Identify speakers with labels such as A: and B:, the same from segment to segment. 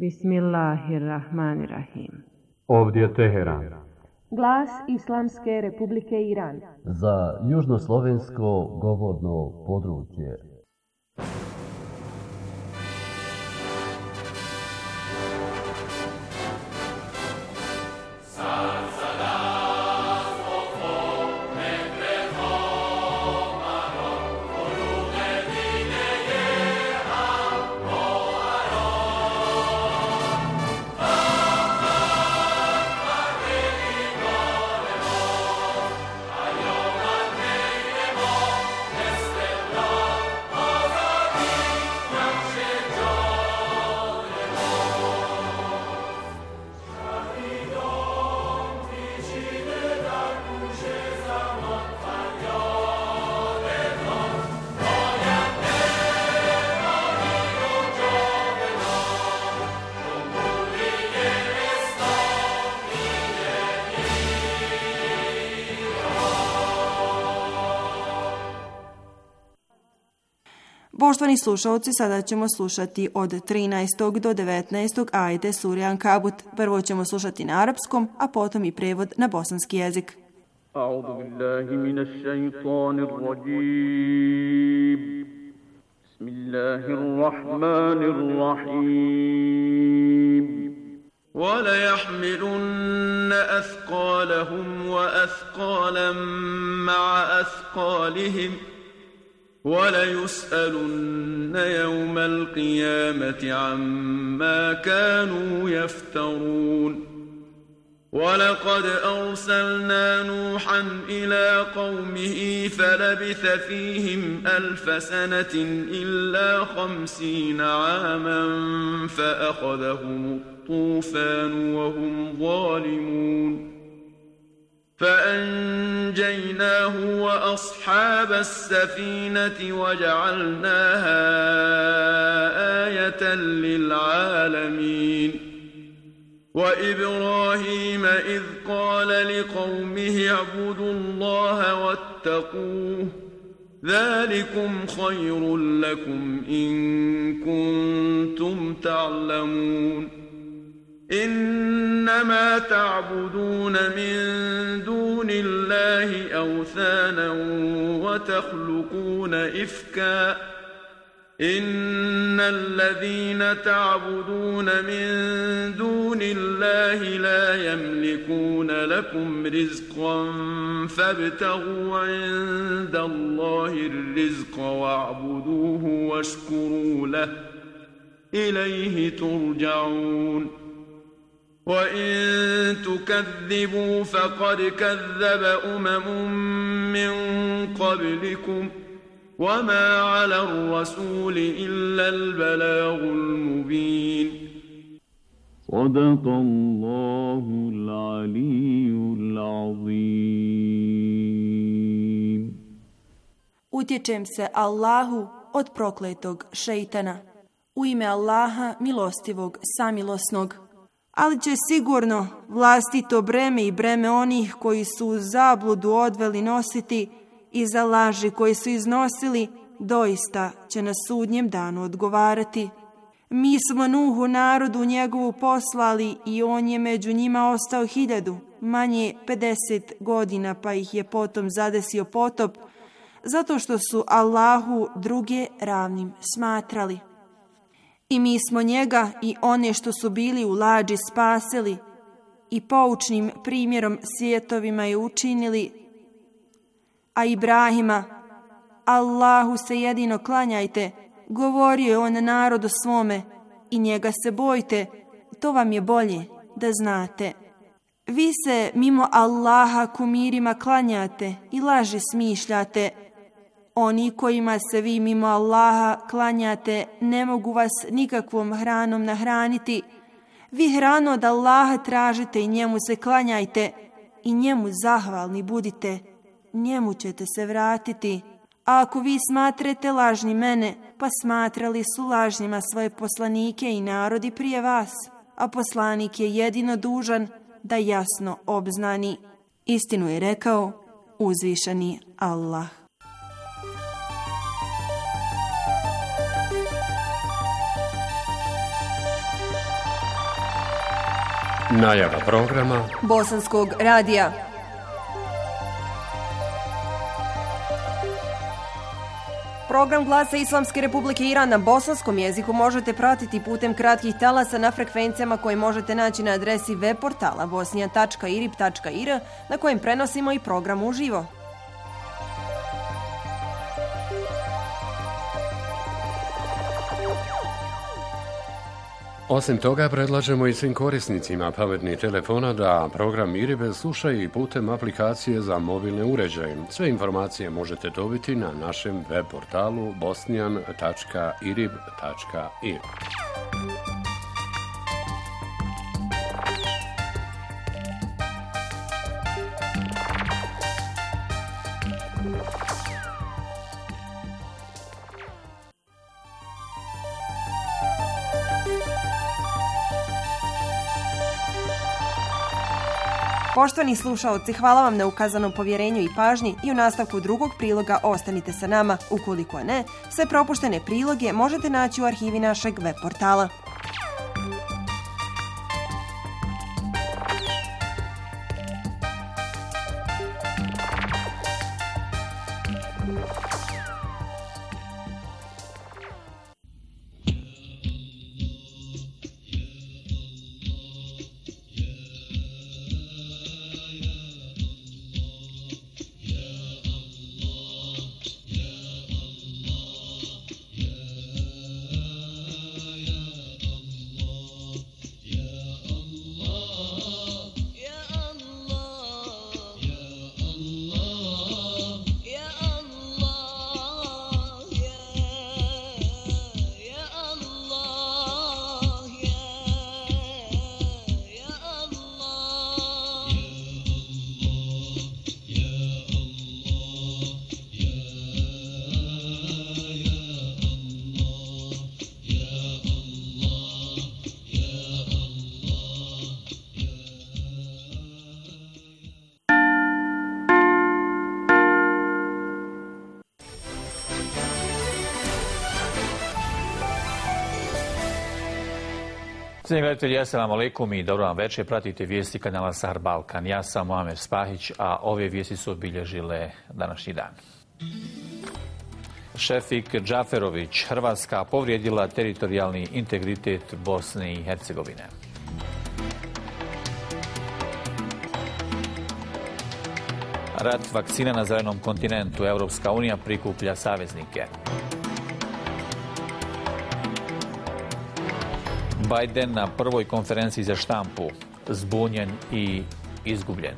A: Bismillahirrahmanirrahim.
B: Ovdje je Teheran.
C: Glas Islamske Republike Iran.
D: Za južnoslovensko govorno područje.
E: Poštovani slušalci, sada ćemo slušati od 13. do 19. ajete sure Ankabut. Prvo ćemo slušati na arapskom, a potom i prevod na bosanski jezik.
F: A'udhu billahi minash shaitanir rajim. Bismillahirrahmanirrahim. وَلَيَحْمِلُنَّ أَثْقَالَهُمْ وَأَثْقَالًا مَعَ أَثْقَالِهِمْ وَلَيُسْأَلُنَّ يَوْمَ الْقِيَامَةِ عَمَّا كَانُوا يَفْتَرُونَ وَلَقَدْ أَرْسَلْنَا نُوحًا إِلَى قَوْمِهِ فَلَبِثَ فِيهِمْ 1000 سَنَةٍ إِلَّا 50 عَامًا فَأَخَذَهُمُ الطُّوفَانُ وَهُمْ ظَالِمُونَ فأنجيناه وأصحاب السفينة وجعلناها آية للعالمين وإبراهيم إذ قال لقومه اعبدوا الله واتقوه ذلكم خير لكم إن كنتم تعلمون إنما تعبدون من دون الله أوثانا وتخلقون إفكا إن الذين تعبدون من دون الله لا يملكون لكم رزقا فابتغوا عند الله الرزق واعبدوه واشكروا له إليه ترجعون وَإِن تُكَذِّبُوا فَقَدْ كَذَّبَ مِن قَبْلِكُمْ وَمَا عَلَى الرَّسُولِ إِلَّا الْبَلَاغُ الْمُبِينُ صدق الله العلي العظيم.
E: Utječem se Allahu od prokletog šejtana. U ime Allaha milostivog samilosnog. Ali će sigurno vlastito breme i breme onih koji su u zabludu odveli nositi i za laži koje su iznosili, doista će na sudnjem danu odgovarati. Mi smo Nuhu narodu njegovu poslali i on je među njima ostao 1000, manje 50 godina, pa ih je potom zadesio potop, zato što su Allahu druge ravnim smatrali. I mi smo njega i one što su bili u lađi spasili i poučnim primjerom svjetovima je učinili, a Ibrahima, Allahu se jedino klanjajte, govorio je on narodu svome i njega se bojte, to vam je bolje da znate. Vi se mimo Allaha kumirima klanjate i laži smišljate. Oni kojima se vi mimo Allaha klanjate ne mogu vas nikakvom hranom nahraniti. Vi hranu od Allaha tražite i njemu se klanjajte i njemu zahvalni budite. Njemu ćete se vratiti. A ako vi smatrate lažni mene, pa smatrali su lažnjima svoje poslanike i narodi prije vas, a poslanik je jedino dužan da jasno obznani. Istinu je rekao uzvišeni Allah.
B: Najava programa
E: Bosanskog radija. Program Glasa Islamske Republike Iran na bosanskom jeziku možete pratiti putem kratkih talasa na frekvencijama koje možete naći na adresi web portala bosnijan.irib.ir na kojem prenosimo i program uživo.
B: Osim toga, predlažemo i svim korisnicima pametnih telefona da program IRIB slušaju i putem aplikacije za mobilne uređaje. Sve informacije možete dobiti na našem web portalu bosnijan.irib.ir.
E: Poštovani slušaoci, hvala vam na ukazanom povjerenju i pažnji i u nastavku drugog priloga ostanite sa nama. Ukoliko ne, sve propuštene priloge možete naći u arhivi našeg web portala.
A: Cijenjeni gledatelji, assalamu alaikum i dobro vam večer. Pratite vijesti kanala Sahar Balkan. Ja sam Muamer Spahić, a ove vijesti su obilježile današnji dan. Šefik Džaferović, Hrvatska povrijedila teritorijalni integritet Bosne i Hercegovine. Rat vakcina na zelenom kontinentu. Europska unija prikuplja saveznike. Biden na prvoj konferenciji za štampu, zbunjen i izgubljen.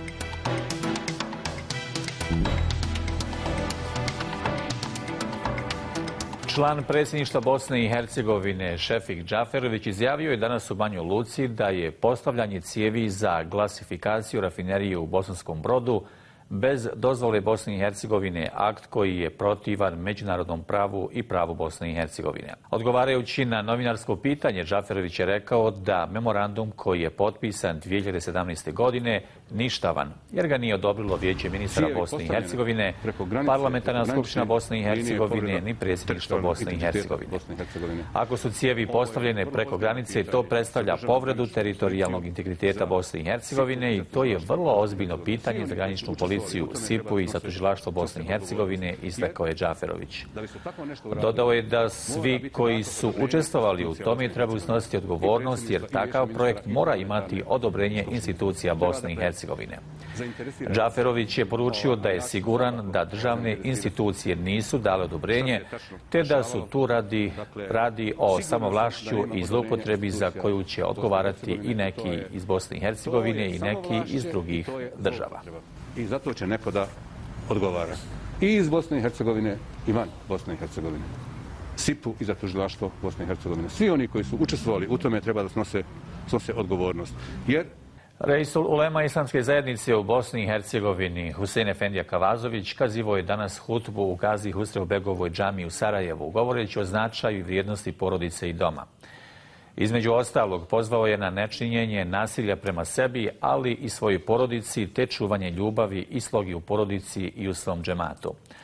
A: Član predsjedništva Bosne i Hercegovine Šefik Džaferović izjavio je danas u Banjoj Luci da je postavljanje cijevi za glasifikaciju rafinerije u Bosanskom Brodu bez dozvole Bosne i Hercegovine akt koji je protivan međunarodnom pravu i pravu Bosne i Hercegovine. Odgovarajući na novinarsko pitanje, Džaferović je rekao da memorandum koji je potpisan 2017. godine ništavan, jer ga nije odobrilo Vijeće ministara Bosne i Hercegovine, Parlamentarna skupština Bosne i Hercegovine ni predsjedništvo Bosne i Hercegovine. Ako su cijevi postavljene preko granice, to predstavlja povredu teritorijalnog integriteta Bosne i Hercegovine i to je vrlo ozbiljno pitanje za graničnu policiju, SIRP-u i za tužilaštvo Bosne i Hercegovine, istakao je Džaferović. Dodao je da svi koji su učestvovali u tome trebaju snositi odgovornost, jer takav projekt mora imati odobrenje institucija Bosne i Hercegovine. Džaferović je poručio da je siguran da državne institucije nisu dale odobrenje, te da su tu radi o samovlašću i zloupotrebi za koju će odgovarati i neki iz Bosne i Hercegovine i neki iz drugih država.
G: I zato će neko da odgovara. I iz Bosne i Hercegovine i van Bosne i Hercegovine. SIP-u i za tužilaštvo Bosne i Hercegovine. Svi oni koji su učestvovali u tome treba da snose odgovornost. Jer
A: Reisul ulema Islamske zajednice u Bosni i Hercegovini Husein Efendija Kavazović kazivao je danas hutbu u Gazi Husrevbegovoj džamiji u Sarajevu, govoreći o značaju i vrijednosti porodice i doma. Između ostalog, pozvao je na nečinjenje nasilja prema sebi, ali i svojoj porodici, te čuvanje ljubavi i slogi u porodici i u svom džematu.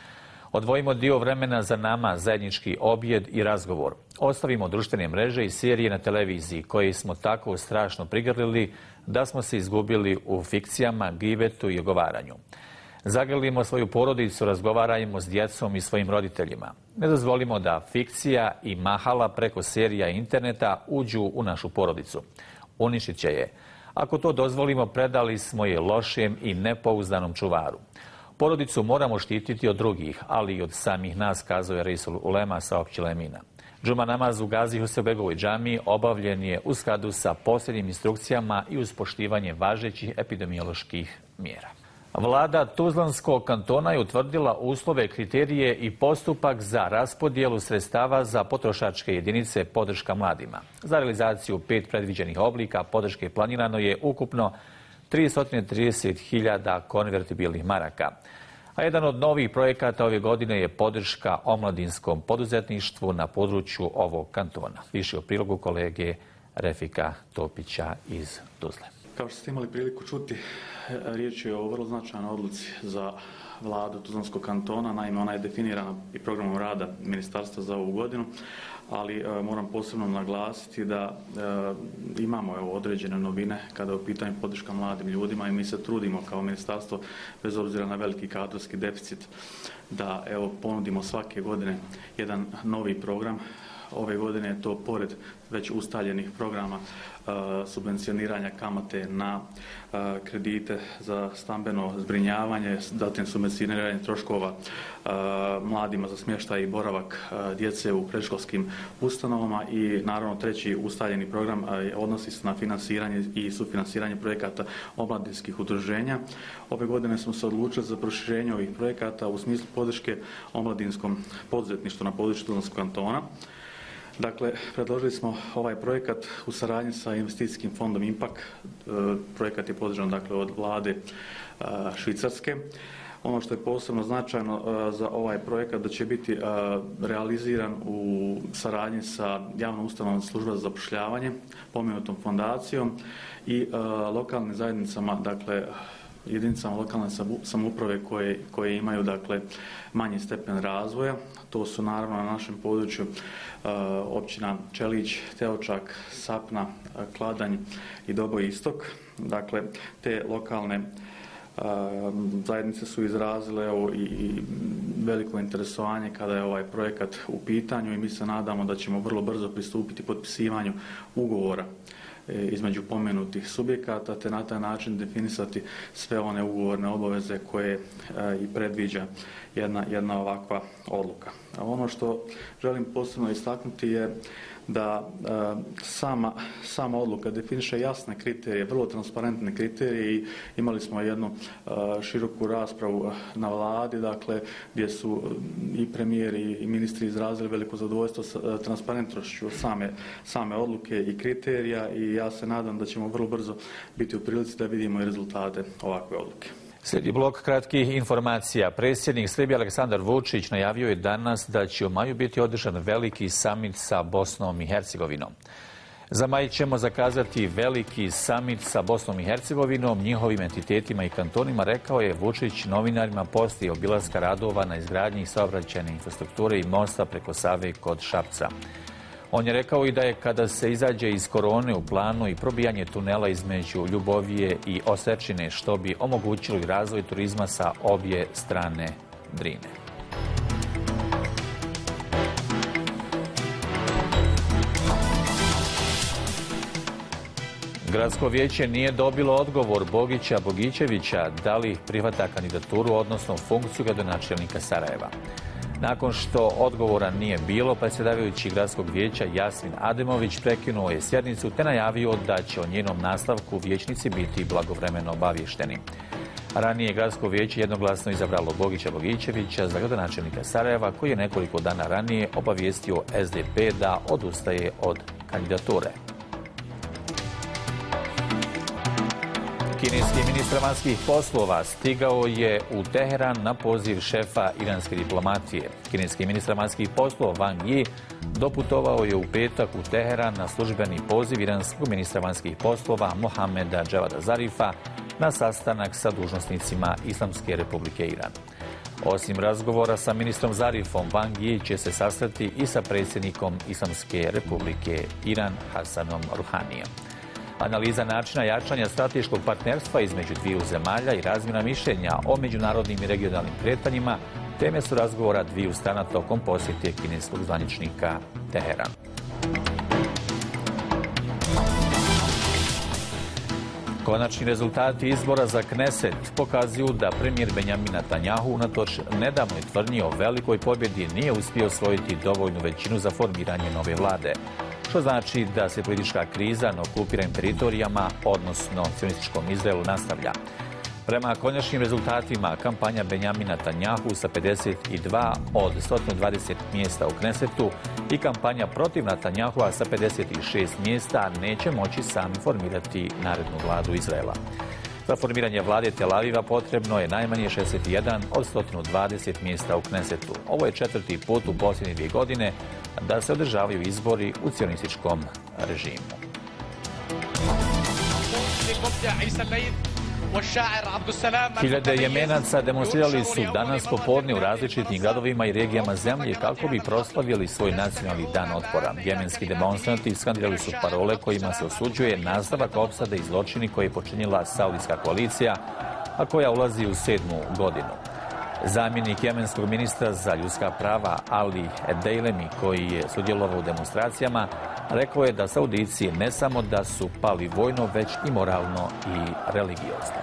A: Odvojimo dio vremena za nama, zajednički objed i razgovor. Ostavimo društvene mreže i serije na televiziji koje smo tako strašno prigrlili da smo se izgubili u fikcijama, gibetu i ogovaranju. Zagrlimo svoju porodicu, razgovarajmo s djecom i svojim roditeljima. Ne dozvolimo da fikcija i mahala preko serija i interneta uđu u našu porodicu. Uništit će je. Ako to dozvolimo, predali smo je lošem i nepouzdanom čuvaru. Porodicu moramo štititi od drugih, ali i od samih nas, kazao je Reisul Ulema, saopćila Emina. Džuma namaz u Gazi Husebegovoj džamiji obavljen je u skladu sa posljednjim instrukcijama i uz poštivanje važećih epidemioloških mjera. Vlada Tuzlanskog kantona je utvrdila uslove, kriterije i postupak za raspodjelu sredstava za potrošačke jedinice podrška mladima. Za realizaciju 5 predviđenih oblika podrške planirano je ukupno 330.000 konvertibilnih maraka. A jedan od novih projekata ove godine je podrška omladinskom poduzetništvu na području ovog kantona. Više o prilogu kolege Refika Topića iz Tuzle.
H: Kao što ste imali priliku čuti, riječ je o vrlo značajnoj odluci za vladu Tuzlanskog kantona. Naime, ona je definirana i programom rada ministarstva za ovu godinu, ali moram posebno naglasiti da imamo određene novine kada je u pitanju podrška mladim ljudima i mi se trudimo kao ministarstvo, bez obzira na veliki kadrovski deficit, da ponudimo svake godine jedan novi program. Ove godine je to pored već ustaljenih programa subvencioniranja kamate na kredite za stambeno zbrinjavanje, zatim subvencioniranje troškova mladima za smještaj i boravak djece u predškolskim ustanovama i naravno treći ustaljeni program odnosi se na financiranje i sufinanciranje projekata omladinskih udruženja. Ove godine smo se odlučili za proširenje ovih projekata u smislu podrške omladinskom poduzetništvu na području Tuzlanskog kantona. Dakle, predložili smo ovaj projekat u saradnji sa investicijskim fondom IMPAK. Projekat je podržan od vlade Švicarske. Ono što je posebno značajno za ovaj projekat da će biti realiziran u saradnji sa javnom ustanovom služba za zapošljavanje, pomenutom fondacijom i lokalnim zajednicama, dakle jedinicama lokalne samouprave koje imaju manji stepen razvoja. To su naravno na našem području općina Čelić, Teočak, Sapna, Kladanj i Doboj Istok. Dakle, te lokalne zajednice su izrazile i veliko interesovanje kada je ovaj projekat u pitanju i mi se nadamo da ćemo vrlo brzo pristupiti potpisivanju ugovora između pomenutih subjekata, te na taj način definisati sve one ugovorne obaveze koje i predviđa jedna ovakva odluka. A ono što želim posebno istaknuti je da sama odluka definiše jasne kriterije, vrlo transparentne kriterije i imali smo jednu široku raspravu na vladi, gdje su i premijeri i ministri izrazili veliko zadovoljstvo sa transparentnošću same odluke i kriterija i ja se nadam da ćemo vrlo brzo biti u prilici da vidimo i rezultate ovakve odluke.
A: Slijedi blok kratkih informacija. Predsjednik Srbije Aleksandar Vučić najavio je danas da će u maju biti održan veliki samit sa Bosnom i Hercegovinom. Za maj ćemo zakazati veliki samit sa Bosnom i Hercegovinom, njihovim entitetima i kantonima, rekao je Vučić novinarima poslije obilaska radova na izgradnji saobraćajne infrastrukture i mosta preko Save kod Šapca. On je rekao i da je kada se izađe iz korone u planu i probijanje tunela između Ljubovije i Osečine, što bi omogućilo i razvoj turizma sa obje strane Drine. Gradsko vijeće nije dobilo odgovor Bogića Bogićevića da li prihvata kandidaturu, odnosno funkciju gradonačelnika Sarajeva. Nakon što odgovora nije bilo, predsjedavajući Gradskog vijeća Jasmin Ademović prekinuo je sjednicu te najavio da će o njenom nastavku vijećnici biti blagovremeno obavješteni. Ranije Gradsko vijeće jednoglasno izabralo Bogića Bogićevića za gradonačelnika Sarajeva, koji je nekoliko dana ranije obavijestio SDP da odustaje od kandidature. Kineski ministar vanjskih poslova stigao je u Teheran na poziv šefa iranske diplomatije. Kineski ministar vanjskih poslova Wang Yi doputovao je u petak u Teheran na službeni poziv iranskog ministra vanjskih poslova Mohameda Džavada Zarifa na sastanak sa dužnosnicima Islamske republike Iran. Osim razgovora sa ministrom Zarifom, Wang Yi će se sastati i sa predsjednikom Islamske republike Iran Hasanom Ruhanijem. Analiza načina jačanja strateškog partnerstva između dviju zemalja i razmjena mišljenja o međunarodnim i regionalnim kretanjima teme su razgovora dviju strana tokom posjete kineskog zvaničnika Teheranu. Konačni rezultati izbora za Kneset pokazuju da premijer Benjamin Netanjahu unatoč nedavnoj tvrdnji o velikoj pobjedi nije uspio osvojiti dovoljnu većinu za formiranje nove vlade, što znači da se politička kriza na okupiranim teritorijama, odnosno sionističkom Izraelu, nastavlja. Prema konačnim rezultatima, kampanja Benjamina Netanjahu sa 52 od 120 mjesta u Knesetu i kampanja protiv Netanjahua sa 56 mjesta neće moći sami formirati narednu vladu Izraela. Za formiranje vlade Tel Aviva potrebno je najmanje 61 od 120 mjesta u Knesetu. Ovo je 4. put u posljednje 2 godine da se održavaju izbori u cionističkom režimu. Hiljade Jemenaca demonstrirali su danas popodne u različitim gradovima i regijama zemlje kako bi proslavili svoj nacionalni dan otpora. Jemenski demonstranti skandirali su parole kojima se osuđuje nastavak opsade i zločini koje je počinila saudijska koalicija, a koja ulazi u 7. godinu. Zamjenik jemenskog ministra za ljudska prava Ali Edeilemi, koji je sudjelovao u demonstracijama, rekao je da Saudijci ne samo da su pali vojno, već i moralno i religiozno.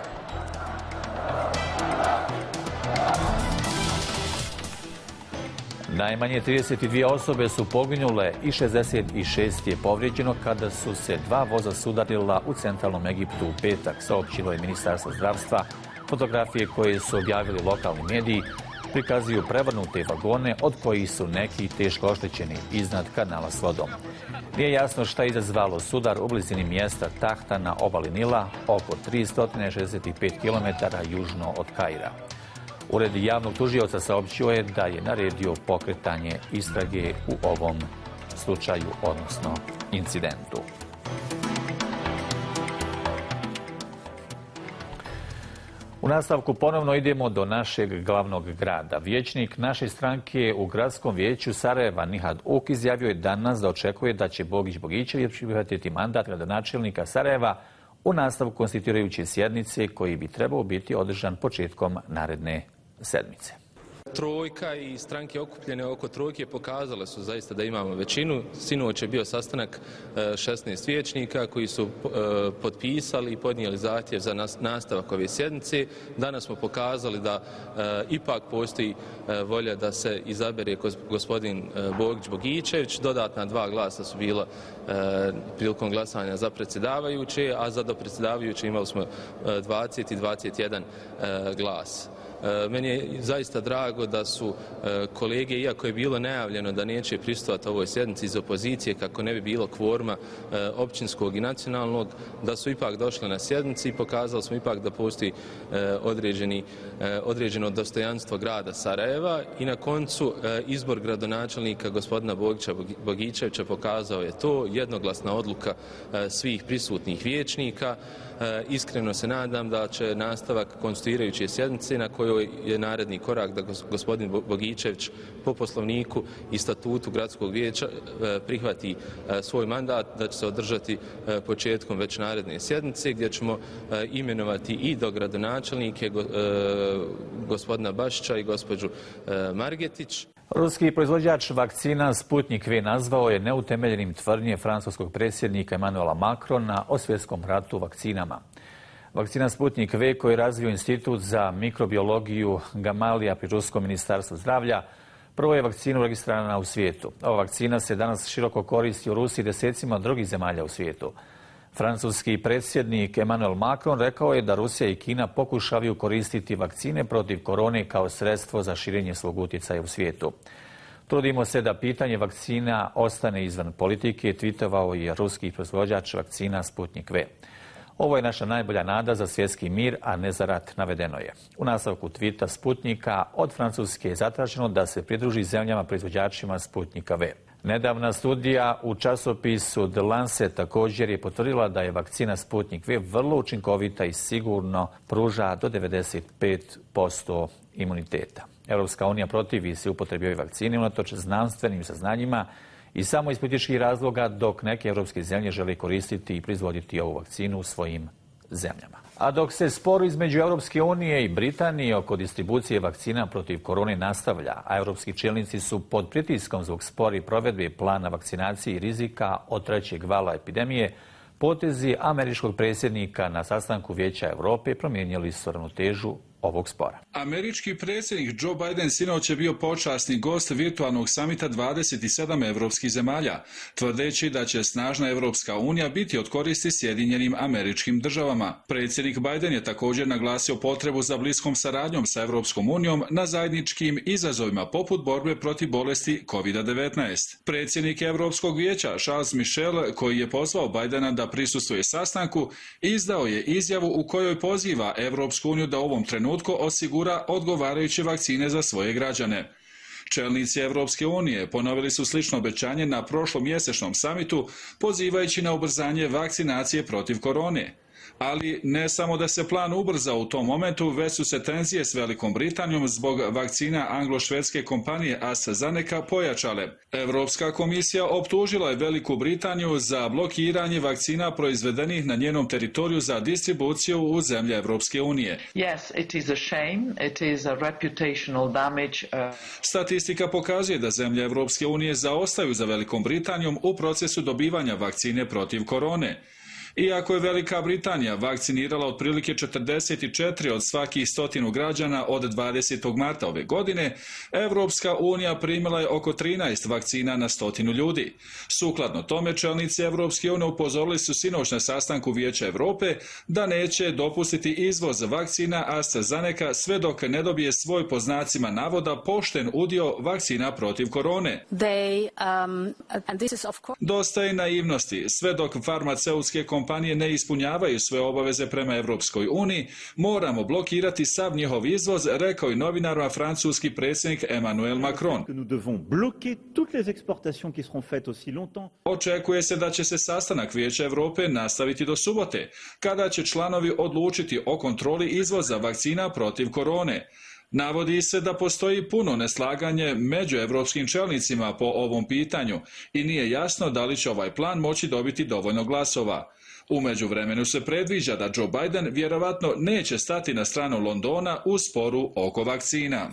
A: Najmanje 32 osobe su poginule i 66 je povrijeđeno kada su se 2 voza sudarila u centralnom Egiptu u petak, saopćilo je Ministarstvo zdravstva. Fotografije koje su objavili lokalni mediji prikazuju prevrnute vagone od kojih su neki teško oštećeni iznad kanala s vodom. Nije jasno šta je izazvalo sudar u blizini mjesta Tahta na obali Nila, oko 365 km južno od Kaira. Ured javnog tužioca saopćio je da je naredio pokretanje istrage u ovom slučaju, odnosno incidentu. U nastavku ponovno idemo do našeg glavnog grada. Vijećnik naše stranke u gradskom vijeću Sarajeva Nihad Uk izjavio je danas da očekuje da će Bogić Bogićević prihvatiti mandat gradonačelnika Sarajeva u nastavku konstituirajuće sjednice koji bi trebao biti održan početkom naredne sedmice.
I: Trojka i stranke okupljene oko trojke pokazale su zaista da imamo većinu. Sinoć je bio sastanak 16 vijećnika koji su potpisali i podnijeli zahtjev za nastavak ove sjednice. Danas smo pokazali da ipak postoji volja da se izabere gospodin Bogić Bogićević. Dodatna 2 glasa su bila prilikom glasanja za predsjedavajuće, a za dopredsjedavajuće imali smo 20 i 21 glas. Meni je zaista drago da su kolege, iako je bilo najavljeno da neće prisustvovati ovoj sjednici iz opozicije kako ne bi bilo kvoruma općinskog i nacionalnog, da su ipak došli na sjednici i pokazali smo ipak da postoji određeno dostojanstvo grada Sarajeva i na koncu izbor gradonačelnika gospodina Bogića Bogićevića pokazao je to, jednoglasna odluka svih prisutnih vijećnika. Iskreno se nadam da će nastavak konstituirajuće sjednice na kojoj je naredni korak da gospodin Bogićević po poslovniku i statutu gradskog vijeća prihvati svoj mandat, da će se održati početkom već naredne sjednice gdje ćemo imenovati i dogradonačelnike gospodina Bašića i gospođu Margetić.
A: Ruski proizvođač vakcina Sputnik V nazvao je neutemeljenim tvrdnje francuskog predsjednika Emmanuela Macrona o svjetskom ratu vakcinama. Vakcina Sputnik V koju je razvio Institut za mikrobiologiju Gamalija pri Ruskom ministarstvu zdravlja prvo je vakcinu registrirana u svijetu. Ova vakcina se danas široko koristi u Rusiji i desecima drugih zemalja u svijetu. Francuski predsjednik Emmanuel Macron rekao je da Rusija i Kina pokušavaju koristiti vakcine protiv korone kao sredstvo za širenje svog utjecaja u svijetu. Trudimo se da pitanje vakcina ostane izvan politike, tvitovao je ruski proizvođač vakcina Sputnik V. Ovo je naša najbolja nada za svjetski mir, a ne za rat, navedeno je. U nastavku tvita Sputnika od Francuske je zatraženo da se pridruži zemljama proizvođačima Sputnika V. Nedavna studija u časopisu The Lancet također je potvrdila da je vakcina Sputnik V vrlo učinkovita i sigurno pruža do 95% imuniteta. Europska unija protivi se upotrebi ove vakcine unatoč znanstvenim saznanjima i samo iz političkih razloga, dok neke europske zemlje žele koristiti i proizvoditi ovu vakcinu u svojim zemljama. A dok se spor između Europske unije i Britanije oko distribucije vakcina protiv korone nastavlja, a europski čelnici su pod pritiskom zbog spori provedbe plana vakcinacije i rizika od trećeg vala epidemije, potezi američkog predsjednika na sastanku Vijeća Europe promijenili su ravnotežu ovog spora.
J: Američki predsjednik Joe Biden sinoć je bio počasni gost virtualnog samita 27 evropskih zemalja, tvrdeći da će snažna Evropska unija biti od koristi Sjedinjenim Američkim Državama. Predsjednik Biden je također naglasio potrebu za bliskom saradnjom sa Evropskom unijom na zajedničkim izazovima poput borbe protiv bolesti COVID-19. Predsjednik Europskog vijeća Charles Michel, koji je pozvao Bidena da prisustvuje sastanku, izdao je izjavu u kojoj poziva Evropsku uniju da u ovom trenutku osigura odgovarajuće vakcine za svoje građane. Čelnici Evropske unije ponovili su slično obećanje na prošlomjesečnom samitu, pozivajući na ubrzanje vakcinacije protiv korone. Ali ne samo da se plan ubrza u tom momentu, već su se tenzije s Velikom Britanijom zbog vakcina anglo-švedske kompanije AstraZeneca pojačale. Europska komisija optužila je Veliku Britaniju za blokiranje vakcina proizvedenih na njenom teritoriju za distribuciju u zemlje Evropske unije.
K: Yes, it is a shame. It is a reputational damage.
J: Statistika pokazuje da zemlje Evropske unije zaostaju za Velikom Britanijom u procesu dobivanja vakcine protiv korone. Iako je Velika Britanija vakcinirala otprilike 44 od svakih 100 građana od 20. marta ove godine, Evropska unija primila je oko 13 vakcina na 100 ljudi. Sukladno tome, čelnici Evropske unije upozorili su sinoć na sastanku Vijeća Europe da neće dopustiti izvoz vakcina AstraZeneca sve dok ne dobije svoj, po znacima navoda, pošten udio vakcina protiv korone. Dosta je naivnosti. Sve dok farmaceutske kompanije ne ispunjavaju sve obaveze prema Evropskoj uniji, moramo blokirati sav njihov izvoz, rekao je novinarima francuski predsjednik Emmanuel Macron. Očekuje se da će se sastanak Vijeća Europe nastaviti do subote, kada će članovi odlučiti o kontroli izvoza vakcina protiv korone. Navodi se da postoji puno neslaganje među evropskim čelnicima po ovom pitanju i nije jasno da li će ovaj plan moći dobiti dovoljno glasova. U međuvremenu se predviđa da Joe Biden vjerovatno neće stati na stranu Londona u sporu oko vakcina.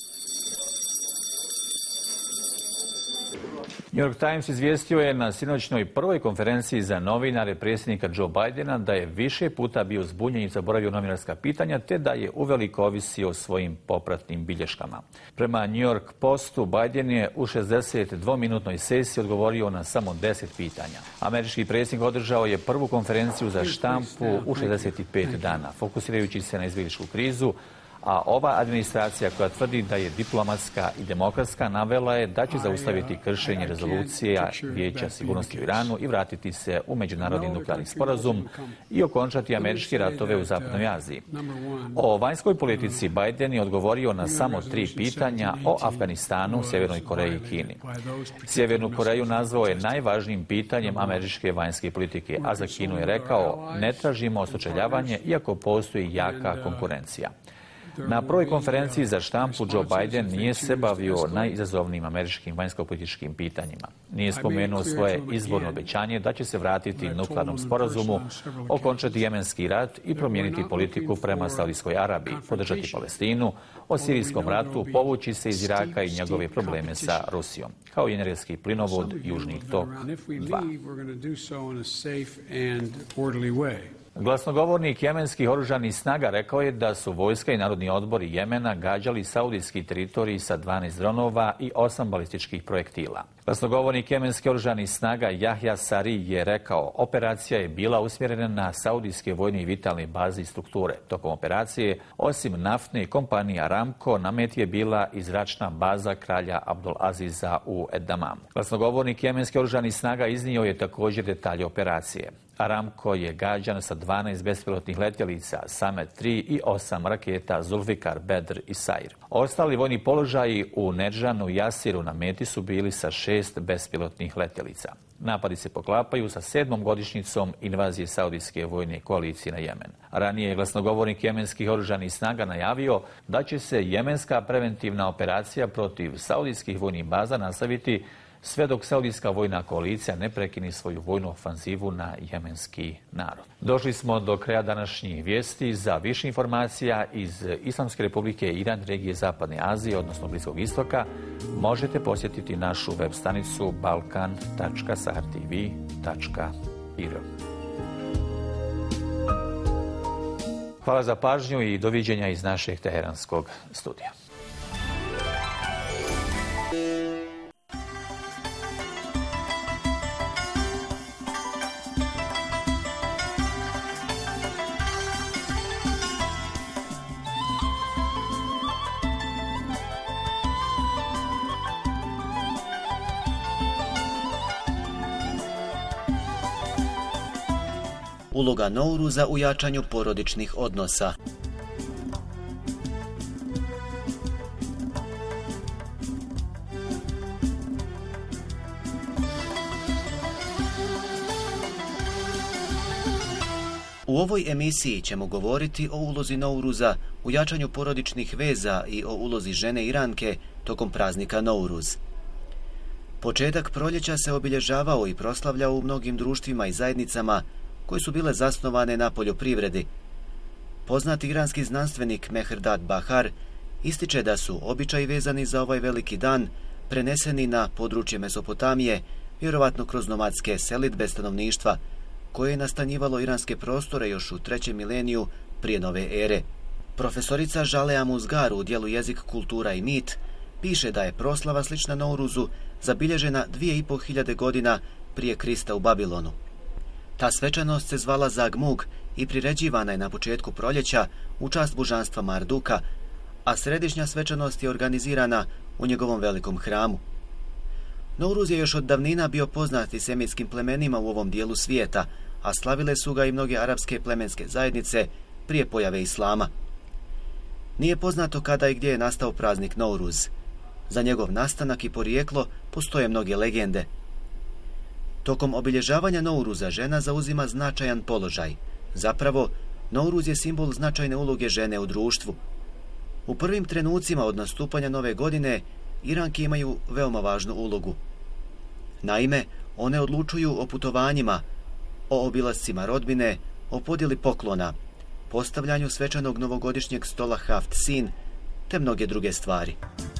A: New York Times izvijestio je na sinoćnoj prvoj konferenciji za novinare predsjednika Joe Bidena da je više puta bio zbunjen i zaboravio novinarska pitanja, te da je uveliko ovisio o svojim popratnim bilješkama. Prema New York Postu, Biden je u 62-minutnoj sesiji odgovorio na samo 10 pitanja. Američki predsjednik održao je prvu konferenciju za štampu u 65 dana, fokusirajući se na izbjegličku krizu, a ova administracija, koja tvrdi da je diplomatska i demokratska, navela je da će zaustaviti kršenje rezolucija Vijeća sigurnosti u Iranu i vratiti se u međunarodni nuklearni sporazum i okončati američke ratove u Zapadnoj Aziji. O vanjskoj politici Biden je odgovorio na samo 3 pitanja o Afganistanu, Sjevernoj Koreji i Kini. Sjevernu Koreju nazvao je najvažnijim pitanjem američke vanjske politike, a za Kinu je rekao: ne tražimo sučeljavanje, iako postoji jaka konkurencija. Na prvoj konferenciji za štampu Joe Biden nije se bavio najizazovnijim američkim vanjsko-političkim pitanjima. Nije spomenuo svoje izborno obećanje da će se vratiti nuklearnom sporazumu, okončati jemenski rat i promijeniti politiku prema Saudijskoj Arabiji, podržati Palestinu, o sirijskom ratu, povući se iz Iraka i njegove probleme sa Rusijom, kao i energetski plinovod Južni tok 2. Glasnogovornik jemenskih oružanih snaga rekao je da su vojska i Narodni odbori Jemena gađali saudijski teritorij sa 12 dronova i 8 balističkih projektila. Glasnogovornik jemenskih oružanih snaga Jahja Sari je rekao: operacija je bila usmjerena na saudijske vojne i vitalne baze i strukture. Tokom operacije, osim naftne kompanije Aramco, na meti je bila i zračna baza kralja Abdul Aziza u Ed Damamu. Glasnogovornik jemenskih oružanih snaga iznio je također detalje operacije. Aramco je gađan sa 12 bespilotnih letjelica, Samet 3 i 8 raketa Zulfikar, Bedr i Sair. Ostali vojni položaji u Nedžanu i Jasiru na meti su bili sa 6 bespilotnih letjelica. Napadi se poklapaju sa 7. godišnjicom invazije Saudijske vojne koalicije na Jemen. Ranije je glasnogovornik jemenskih oružanih snaga najavio da će se jemenska preventivna operacija protiv saudijskih vojnih baza nastaviti sve dok Saudijska vojna koalicija ne prekini svoju vojnu ofanzivu na jemenski narod. Došli smo do kraja današnjih vijesti. Za više informacija iz Islamske republike Iran, regije Zapadne Azije, odnosno Bliskog istoka, možete posjetiti našu web stranicu balkan.sahartv.ir. Hvala za pažnju i doviđenja iz našeg teheranskog studija.
L: Uloga Nouruza u jačanju porodičnih odnosa. U ovoj emisiji ćemo govoriti o ulozi Nouruza u jačanju porodičnih veza i o ulozi žene Iranke tokom praznika Nouruz. Početak proljeća se obilježavao i proslavljao u mnogim društvima i zajednicama koje su bile zasnovane na poljoprivredi. Poznati iranski znanstvenik Mehrdad Bahar ističe da su običaji vezani za ovaj veliki dan preneseni na područje Mesopotamije, vjerovatno kroz nomadske selidbe stanovništva, koje je nastanjivalo iranske prostore još u 3. mileniju prije nove ere. Profesorica Žalea Muzgar u dijelu Jezik, kultura i mit piše da je proslava slična Nouruzu zabilježena 2500 godina prije Krista u Babilonu. Ta svečanost se zvala Zagmug i priređivana je na početku proljeća u čast božanstva Marduka, a središnja svečanost je organizirana u njegovom velikom hramu. Nouruz je još od davnina bio poznat i semitskim plemenima u ovom dijelu svijeta, a slavile su ga i mnoge arapske plemenske zajednice prije pojave islama. Nije poznato kada i gdje je nastao praznik Nouruz. Za njegov nastanak i porijeklo postoje mnoge legende. Tokom obilježavanja Nouruza žena zauzima značajan položaj. Zapravo, Nouruz je simbol značajne uloge žene u društvu. U prvim trenucima od nastupanja nove godine Iranke imaju veoma važnu ulogu. Naime, one odlučuju o putovanjima, o obilascima rodbine, o podjeli poklona, postavljanju svečanog novogodišnjeg stola Haft Sin, te mnoge druge stvari.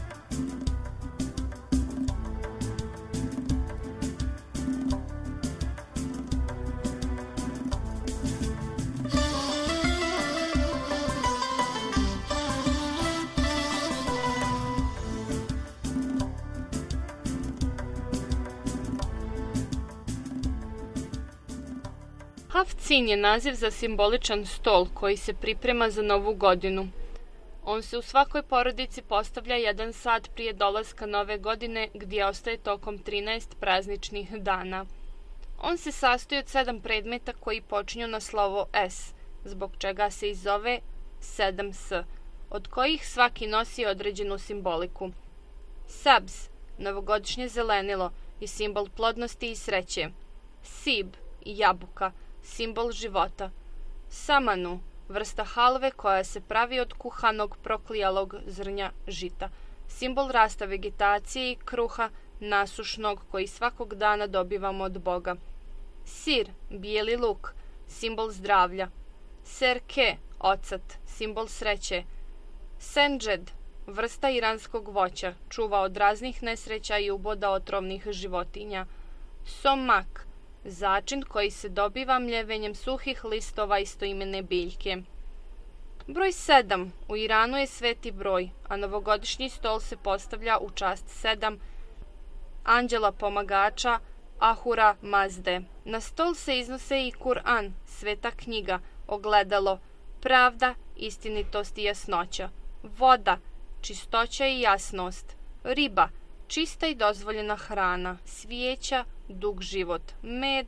M: Haft Sin je naziv za simboličan stol koji se priprema za novu godinu. On se u svakoj porodici postavlja 1 sat prije dolaska nove godine, gdje ostaje tokom 13 prazničnih dana. On se sastoji od 7 predmeta koji počinju na slovo S, zbog čega se i zove 7S, od kojih svaki nosi određenu simboliku. Sabz, novogodišnje zelenilo i simbol plodnosti i sreće. Sib, jabuka, simbol života. Samanu, vrsta halve koja se pravi od kuhanog proklijalog zrnja žita. Simbol rasta vegetacije i kruha nasušnog koji svakog dana dobivamo od Boga. Sir, bijeli luk, simbol zdravlja. Serke, ocat, simbol sreće. Senđed, vrsta iranskog voća, čuva od raznih nesreća i uboda otrovnih životinja. Somak, začin koji se dobiva mljevenjem suhih listova istoimene biljke. Broj 7 u Iranu je sveti broj, a novogodišnji stol se postavlja u čast 7 anđela pomagača Ahura Mazde. Na stol se iznose i Kur'an, sveta knjiga, ogledalo, pravda, istinitost i jasnoća, voda, čistoća i jasnost, riba, čista i dozvoljena hrana, svijeća, dug život, med,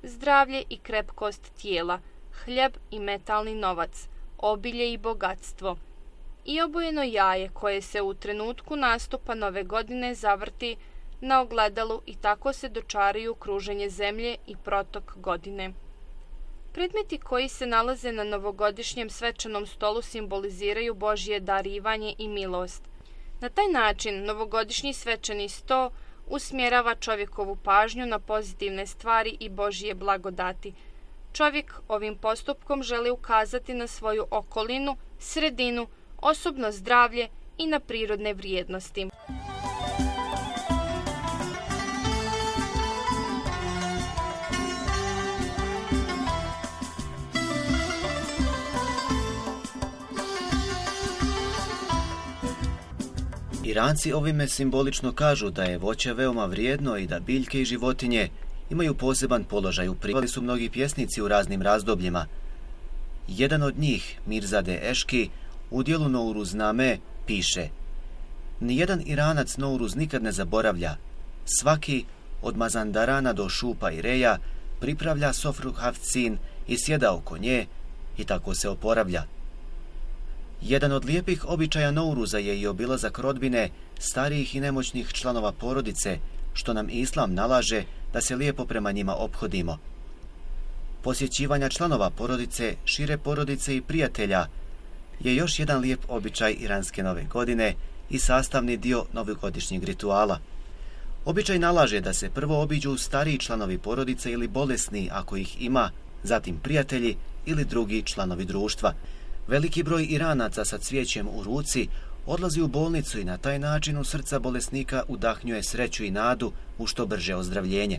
M: zdravlje i krepkost tijela, hljeb i metalni novac, obilje i bogatstvo. I obojeno jaje koje se u trenutku nastupa nove godine zavrti na ogledalu i tako se dočaraju kruženje zemlje i protok godine. Predmeti koji se nalaze na novogodišnjem svečanom stolu simboliziraju Božje darivanje i milost. Na taj način novogodišnji svečani sto usmjerava čovjekovu pažnju na pozitivne stvari i Božje blagodati. Čovjek ovim postupkom želi ukazati na svoju okolinu, sredinu, osobno zdravlje i na prirodne vrijednosti.
L: Iranci ovime simbolično kažu da je voće veoma vrijedno i da biljke i životinje imaju poseban položaj. Privali su mnogi pjesnici u raznim razdobljima. Jedan od njih, Mirzade Eški, u dijelu Nouruzname piše: Nijedan Iranac Nouruz nikad ne zaboravlja. Svaki, od Mazandarana do Šupa i Reja, pripravlja sofru Havcin i sjeda oko nje i tako se oporavlja. Jedan od lijepih običaja Nouruza je i obilazak rodbine, starijih i nemoćnih članova porodice, što nam Islam nalaže da se lijepo prema njima ophodimo. Posjećivanja članova porodice, šire porodice i prijatelja je još jedan lijep običaj iranske nove godine i sastavni dio novogodišnjeg rituala. Običaj nalaže da se prvo obiđu stariji članovi porodice ili bolesni ako ih ima, zatim prijatelji ili drugi članovi društva. Veliki broj Iranaca sa cvijećem u ruci odlazi u bolnicu i na taj način u srca bolesnika udahnjuje sreću i nadu u što brže ozdravljenje.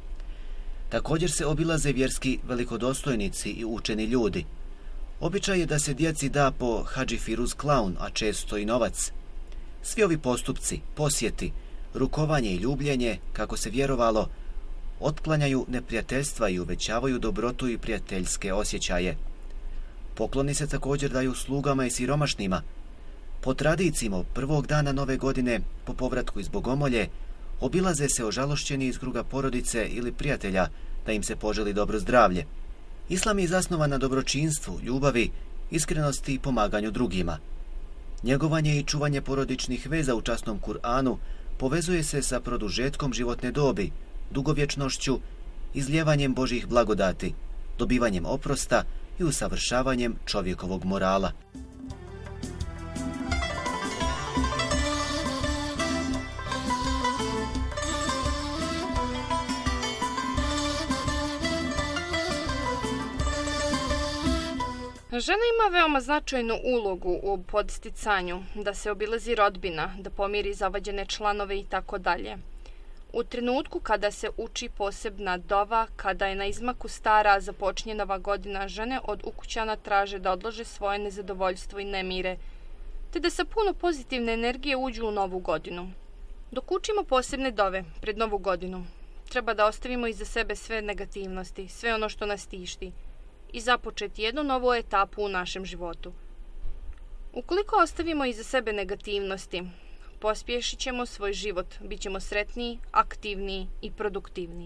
L: Također se obilaze vjerski velikodostojnici i učeni ljudi. Običaj je da se djeci da po Hadži Firuz klaun, a često i novac. Svi ovi postupci, posjeti, rukovanje i ljubljenje, kako se vjerovalo, otklanjaju neprijateljstva i uvećavaju dobrotu i prijateljske osjećaje. Pokloni se također daju slugama i siromašnima. Po tradicijama, prvog dana nove godine, po povratku iz Bogomolje, obilaze se ožalošćeni iz kruga porodice ili prijatelja da im se poželi dobro zdravlje. Islam je zasnovan na dobročinstvu, ljubavi, iskrenosti i pomaganju drugima. Njegovanje i čuvanje porodičnih veza u časnom Kur'anu povezuje se sa produžetkom životne dobi, dugovječnošću, izljevanjem Božjih blagodati, dobivanjem oprosta i usavršavanjem čovjekovog morala.
M: Žena ima veoma značajnu ulogu u podsticanju, da se obilazi rodbina, da pomiri zavađene članove i tako dalje. U trenutku kada se uči posebna dova, kada je na izmaku stara započinje nova godina, žene od ukućana traže da odlože svoje nezadovoljstvo i nemire, te da sa puno pozitivne energije uđu u novu godinu. Dok učimo posebne dove pred novu godinu, treba da ostavimo iza sebe sve negativnosti, sve ono što nas tišti i započeti jednu novu etapu u našem životu. Ukoliko ostavimo iza sebe negativnosti, pospješit ćemo svoj život, bit ćemo sretniji, aktivniji i produktivniji.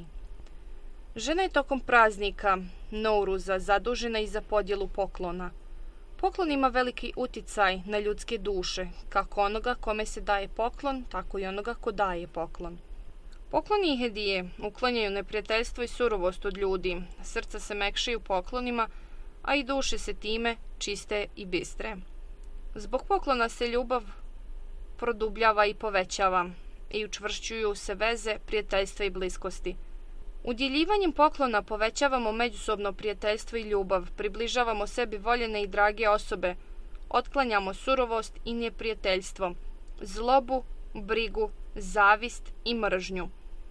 M: Žena je tokom praznika Nouruza zadužena i za podjelu poklona. Poklon ima veliki uticaj na ljudske duše, kako onoga kome se daje poklon, tako i onoga ko daje poklon. Pokloni i hedije uklanjaju neprijateljstvo i surovost od ljudi, srca se mekšaju poklonima, a i duše se time čiste i bistre. Zbog poklona se ljubav produbljava i povećava i učvršćuju se veze prijateljstva i bliskosti. Udjeljivanjem poklona povećavamo međusobno prijateljstvo i ljubav, približavamo sebi voljene i drage osobe, otklanjamo surovost i neprijateljstvo, zlobu, brigu, zavist i mržnju.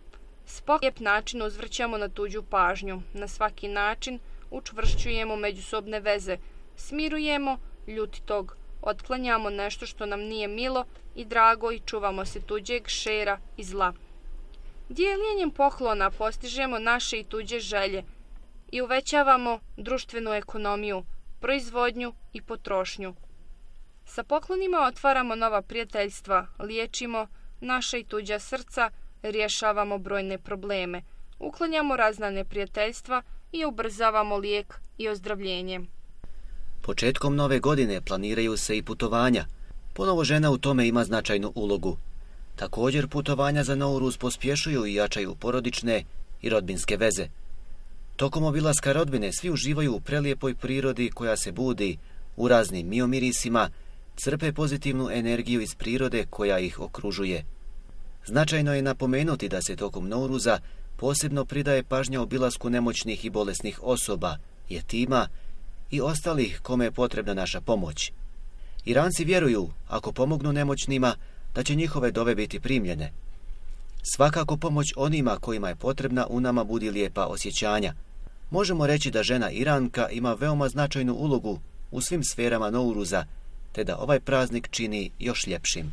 M: Lijep način uzvrćamo na tuđu pažnju, na svaki način učvršćujemo međusobne veze, smirujemo ljutitog, otklanjamo nešto što nam nije milo i drago i čuvamo se tuđeg šera i zla. Dijeljenjem poklona postižemo naše i tuđe želje i uvećavamo društvenu ekonomiju, proizvodnju i potrošnju. Sa poklonima otvaramo nova prijateljstva, liječimo naša i tuđa srca, rješavamo brojne probleme, uklanjamo razna neprijateljstva i ubrzavamo lijek i ozdravljenje.
L: Početkom nove godine planiraju se i putovanja. Ponovo žena u tome ima značajnu ulogu. Također putovanja za Nouruz pospješuju i jačaju porodične i rodbinske veze. Tokom obilaska rodbine svi uživaju u prelijepoj prirodi koja se budi u raznim miomirisima, crpe pozitivnu energiju iz prirode koja ih okružuje. Značajno je napomenuti da se tokom Nouruza posebno pridaje pažnja obilasku nemoćnih i bolesnih osoba, jetima i ostalih kome je potrebna naša pomoć. Iranci vjeruju, ako pomognu nemoćnima, da će njihove dove biti primljene. Svakako pomoć onima kojima je potrebna u nama budi lijepa osjećanja. Možemo reći da žena Iranka ima veoma značajnu ulogu u svim sferama Nouruza, te da ovaj praznik čini još ljepšim.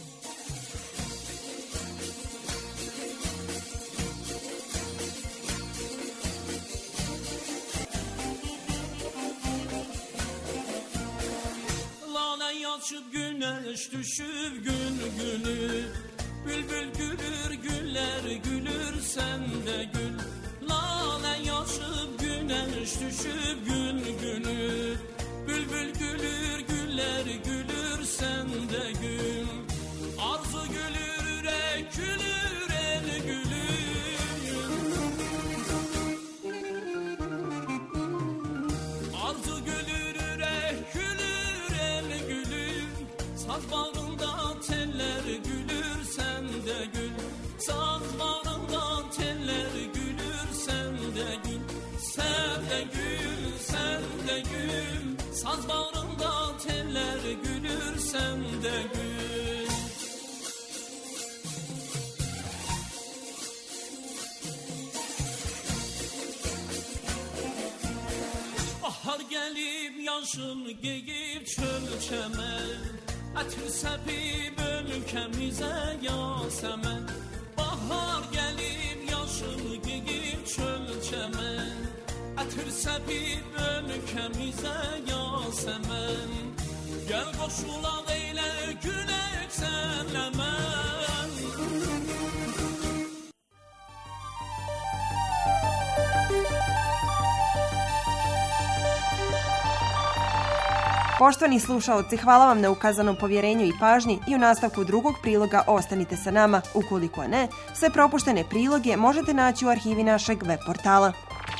N: Güneş düşüp gün günü Bülbül gülür güller gülür sen de gül Lale yaşıp güneş düşüp gün günü Bülbül gülür güller gülür sen de gül Arzu gülür yürek gülür el gülür Arzu gülür yürek gülür el gülür Saz bağında teller gülür sen de gül Saz bağında teller gülür sen de gül Sen de gül, sen de gül Saz bağında teller gülür sen de gül Bahar gelip yaşıl giyip çöl çemen Ətir səpib ölkəmizə Yasəmən Bahar gəlib yaşıl giyib çöl çəmən Ətir səpib ölkəmizə Yasəmən Gəl qoşulaq eylə gülək sənlə mən
O: Poštovani slušaoci, hvala vam na ukazanom povjerenju i pažnji i u nastavku drugog priloga ostanite sa nama. Ukoliko ne, sve propuštene priloge možete naći u arhivi našeg web portala.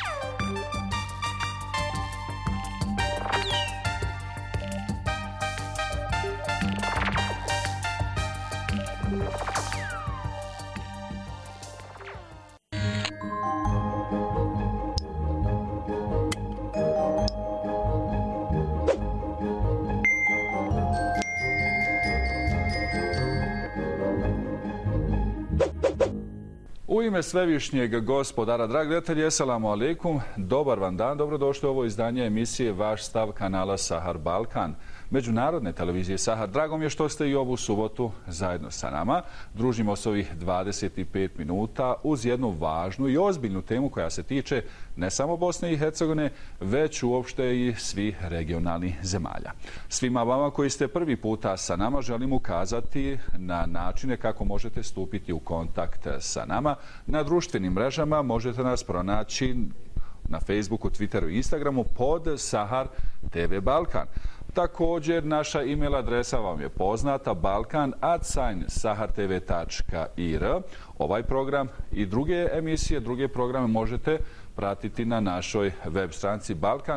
J: U ime svevišnjeg gospodara, dragi gledatelji, eselamu alaikum, dobar vam dan, dobrodošli u ovo izdanje emisije Vaš stav kanala Sahar Balkan, međunarodne televizije Sahar. Drago mi je što ste i ovu subotu zajedno sa nama. Družimo se ovih 25 minuta uz jednu važnu i ozbiljnu temu koja se tiče ne samo Bosne i Hercegovine, već uopšte i svih regionalnih zemalja. Svima vama koji ste prvi puta sa nama želim ukazati na načine kako možete stupiti u kontakt sa nama. Na društvenim mrežama možete nas pronaći na Facebooku, Twitteru i Instagramu pod Sahar TV Balkan. Također, naša e-mail adresa vam je poznata, balkan@sahartv.ir. Ovaj program i druge emisije, druge programe možete pratiti na našoj web stranici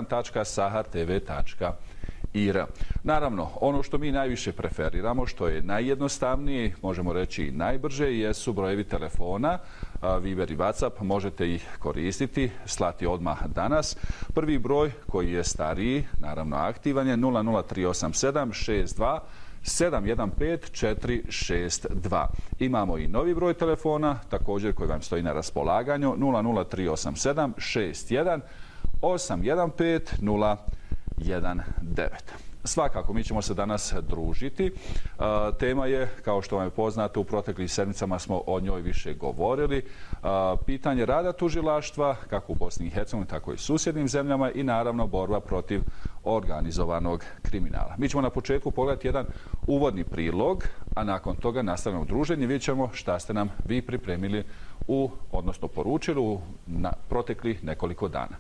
J: balkan.sahartv.ir. Naravno, ono što mi najviše preferiramo, što je najjednostavnije, možemo reći i najbrže, jesu brojevi telefona, Viber i WhatsApp, možete ih koristiti, slati odmah danas. Prvi broj koji je stariji, naravno aktivan je 00387 62 715 462. Imamo i novi broj telefona, također koji vam stoji na raspolaganju, 00387 61 815 019. Svakako, mi ćemo se danas družiti. Tema je, kao što vam je poznato, u proteklih sedmicama smo o njoj više govorili. Pitanje rada tužilaštva, kako u Bosni i Hercegovini, tako i susjednim zemljama i naravno borba protiv organizovanog kriminala. Mi ćemo na početku pogledati jedan uvodni prilog, a nakon toga nastavljamo druženje. Vidjet ćemo šta ste nam vi pripremili odnosno poručili na proteklih nekoliko dana.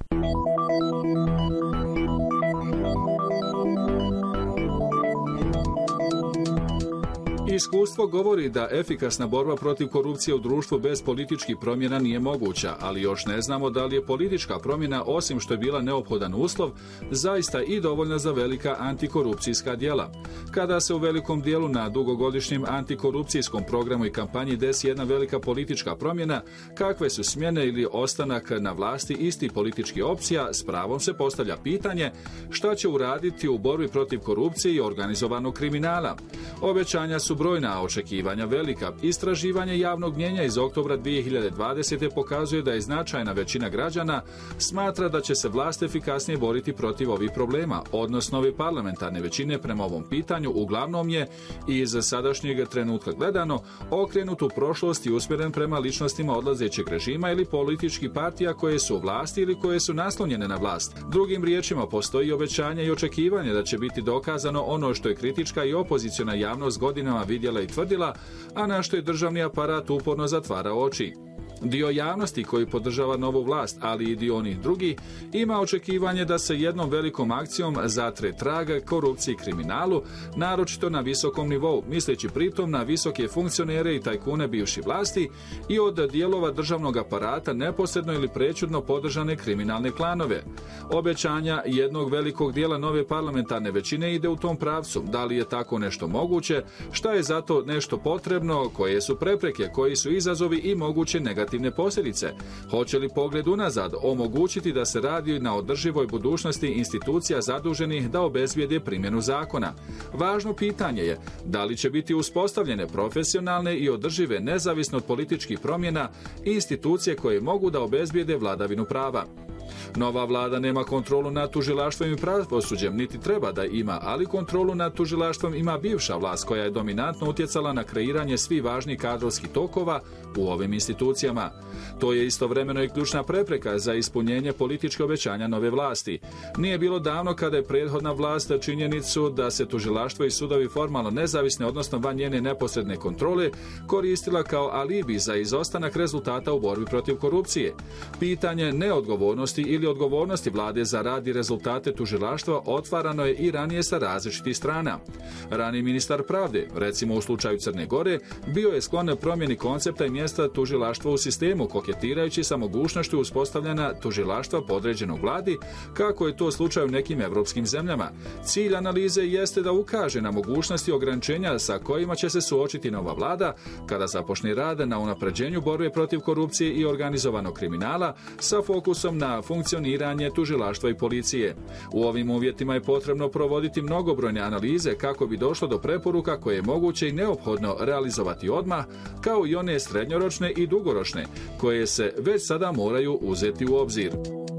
J: Iskustvo govori da efikasna borba protiv korupcije u društvu bez političkih promjena nije moguća, ali još ne znamo da li je politička promjena, osim što je bila neophodan uslov, zaista i dovoljna za velika antikorupcijska djela. Kada se u velikom dijelu na dugogodišnjem antikorupcijskom programu i kampanji desi jedna velika politička promjena, kakve su smjene ili ostanak na vlasti istih političkih opcija, s pravom se postavlja pitanje šta će uraditi u borbi protiv korupcije i organizovanog kriminala. Obećanja su brojna, očekivanja velika. Istraživanje javnog mnijenja iz oktobra 2020. pokazuje da je značajna većina građana smatra da će se vlast efikasnije boriti protiv ovih problema. Odnos nove parlamentarne većine prema ovom pitanju uglavnom je iz sadašnjeg trenutka gledano okrenut u prošlost i usmjeren prema ličnostima odlazećeg režima ili političkih partija koje su u vlasti ili koje su naslonjene na vlast. Drugim riječima, postoji obećanje i očekivanje da će biti dokazano ono što je kritička i opoziciona javnost godinama vidjela i tvrdila, a na što je državni aparat uporno zatvarao oči. Dio javnosti koji podržava novu vlast, ali i dio onih drugi, ima očekivanje da se jednom velikom akcijom zatre trag korupciji i kriminalu, naročito na visokom nivou, misleći pritom na visoke funkcionere i tajkune bivših vlasti i od dijelova državnog aparata neposredno ili prečudno podržane kriminalne klanove. Obećanja jednog velikog dijela nove parlamentarne većine ide u tom pravcu. Da li je tako nešto moguće? Šta je zato nešto potrebno? Koje su prepreke? Koji su izazovi i moguće negativne posljedice? Hoće li pogled unazad omogućiti da se radi na održivoj budućnosti institucija zaduženih da obezbijede primjenu zakona? Važno pitanje je da li će biti uspostavljene profesionalne i održive nezavisno od političkih promjena institucije koje mogu da obezbijede vladavinu prava. Nova vlada nema kontrolu nad tužilaštvom i pravosuđem, niti treba da ima, ali kontrolu nad tužilaštvom ima bivša vlast koja je dominantno utjecala na kreiranje svih važnih kadrovskih tokova u ovim institucijama. To je istovremeno i ključna prepreka za ispunjenje političke obećanja nove vlasti. Nije bilo davno kada je prethodna vlast činjenicu da se tužilaštvo i sudovi formalno nezavisne, odnosno van njene neposredne kontrole, koristila kao alibi za izostanak rezultata u borbi protiv korupcije. Pitanje neodgovornosti ili odgovornosti vlade za rad i rezultate tužilaštva otvarano je i ranije sa različitih strana. Raniji ministar pravde, recimo u slučaju Crne Gore, bio je sklon promjeni koncepta i mjesta tužilaštva u sistemu, koketirajući sa mogućnošću uspostavljanja tužilaštva podređenog vladi, kako je to slučaj u nekim evropskim zemljama. Cilj analize jeste da ukaže na mogućnosti ograničenja sa kojima će se suočiti nova vlada kada započne rad na unapređenju borbe protiv korupcije i organizovanog kriminala sa fokusom na funkcioniranje tužilaštva i policije. U ovim uvjetima je potrebno provoditi mnogobrojne analize kako bi došlo do preporuka koje je moguće i neophodno realizovati odmah, kao i one srednjoročne i dugoročne, koje se već sada moraju uzeti u obzir.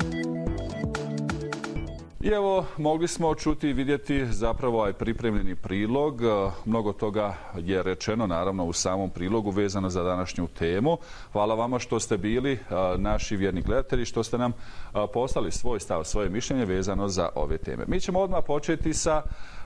J: I evo, mogli smo čuti i vidjeti zapravo ovaj pripremljeni prilog. Mnogo toga je rečeno, naravno, u samom prilogu vezano za današnju temu. Hvala vama što ste bili naši vjerni gledatelji, što ste nam poslali svoj stav, svoje mišljenje vezano za ove teme. Mi ćemo odmah početi sa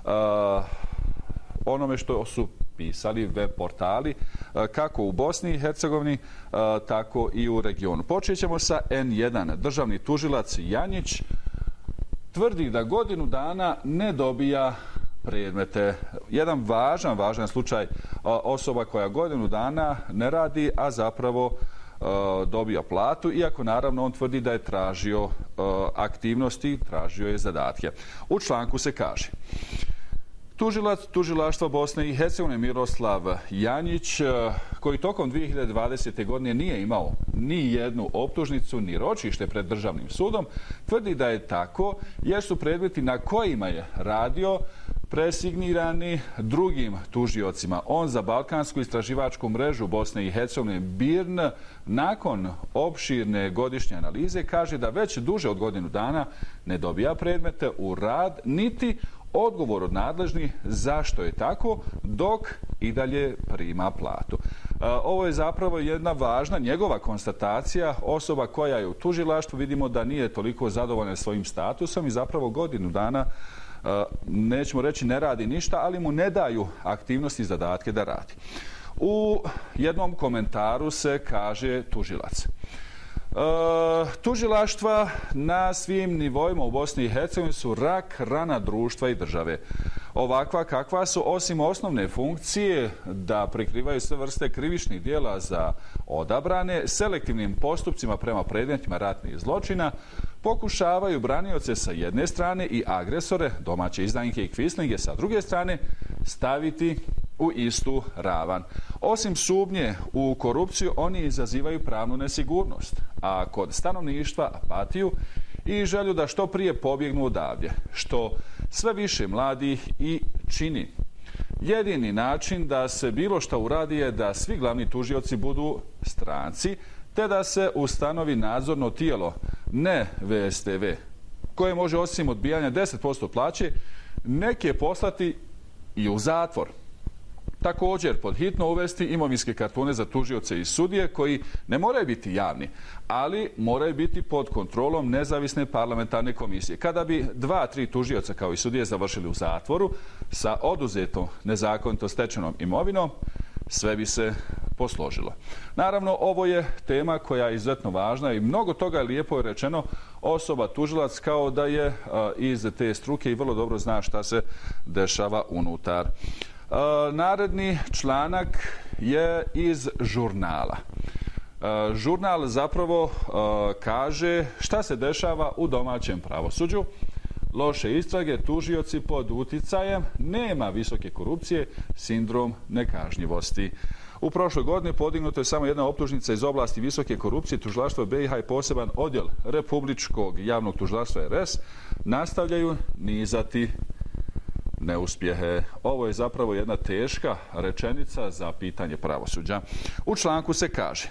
J: onome što su pisali web portali, kako u Bosni i Hercegovini, tako i u regionu. Počet ćemo sa N1. Državni tužilac Janjić tvrdi da godinu dana ne dobija predmete. Jedan važan slučaj, osoba koja godinu dana ne radi, a zapravo dobija platu, iako naravno on tvrdi da je tražio aktivnosti, tražio je zadatke. U članku se kaže: tužilac tužilaštva Bosne i Hercegovine Miroslav Janjić, koji tokom 2020. godine nije imao ni jednu optužnicu ni ročište pred državnim sudom, tvrdi da je tako jer su predmeti na kojima je radio presignirani drugim tužiocima. On za Balkansku istraživačku mrežu Bosne i Hercegovine BIRN nakon opširne godišnje analize kaže da već duže od godinu dana ne dobija predmete u rad niti odgovor od nadležnih zašto je tako, dok i dalje prima platu.
P: Ovo je zapravo jedna važna njegova konstatacija. Osoba koja je u tužilaštvu, vidimo da nije toliko zadovoljna svojim statusom i zapravo godinu dana, nećemo reći ne radi ništa, ali mu ne daju aktivnosti i zadatke da radi. U jednom komentaru se kaže tužilac. Tužilaštva na svim nivoima u Bosni i Hercegovini su rak rana društva i države. Ovakva kakva su, osim osnovne funkcije da prikrivaju sve vrste krivičnih djela za odabrane, selektivnim postupcima prema predmetima ratnih zločina, pokušavaju branioce sa jedne strane i agresore, domaće izdajnike i kvislinge sa druge strane, staviti u istu ravan. Osim sumnje u korupciju, oni izazivaju pravnu nesigurnost, a kod stanovništva apatiju i želju da što prije pobjegnu odavdje, što sve više mladih i čini. Jedini način da se bilo što uradi je da svi glavni tužioci budu stranci, te da se ustanovi nadzorno tijelo, ne VSTV, koje može osim odbijanja 10% plaće neke poslati i u zatvor. Također, pod hitno uvesti imovinske kartone za tužioce i sudije koji ne moraju biti javni, ali moraju biti pod kontrolom nezavisne parlamentarne komisije. Kada bi 2-3 tužioca kao i sudije završili u zatvoru sa oduzetom nezakonito stečenom imovinom, sve bi se posložilo. Naravno, ovo je tema koja je izuzetno važna i mnogo toga je lijepo rečeno. Osoba tužilac kao da je iz te struke i vrlo dobro zna šta se dešava unutar. Naredni članak je iz žurnala. Žurnal zapravo kaže šta se dešava u domaćem pravosuđu. Loše istrage, tužioci pod uticajem, nema visoke korupcije, sindrom nekažnjivosti. U prošloj godini podignuto je samo jedna optužnica iz oblasti visoke korupcije. Tužilaštvo BiH i poseban odjel Republičkog javnog tužilaštva RS nastavljaju nizati neuspjehe. Ovo je zapravo jedna teška rečenica za pitanje pravosuđa. U članku se kaže: